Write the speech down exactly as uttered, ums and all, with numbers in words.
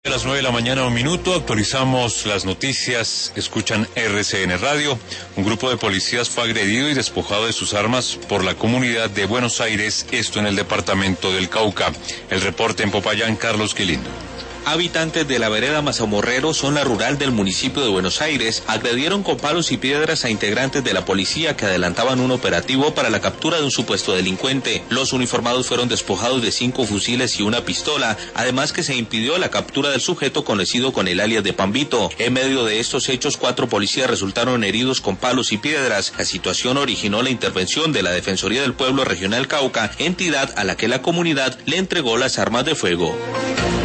A las nueve de la mañana, un minuto, actualizamos las noticias, escuchan R C N Radio. Un grupo de policías fue agredido y despojado de sus armas por la comunidad de Buenos Aires, esto en el departamento del Cauca. El reporte en Popayán, Carlos Quilindo. Habitantes de la vereda Mazamorrero, zona rural del municipio de Buenos Aires, agredieron con palos y piedras a integrantes de la policía que adelantaban un operativo para la captura de un supuesto delincuente. Los uniformados fueron despojados de cinco fusiles y una pistola, además que se impidió la captura del sujeto conocido con el alias de Pambito. En medio de estos hechos, cuatro policías resultaron heridos con palos y piedras. La situación originó la intervención de la Defensoría del Pueblo Regional Cauca, entidad a la que la comunidad le entregó las armas de fuego.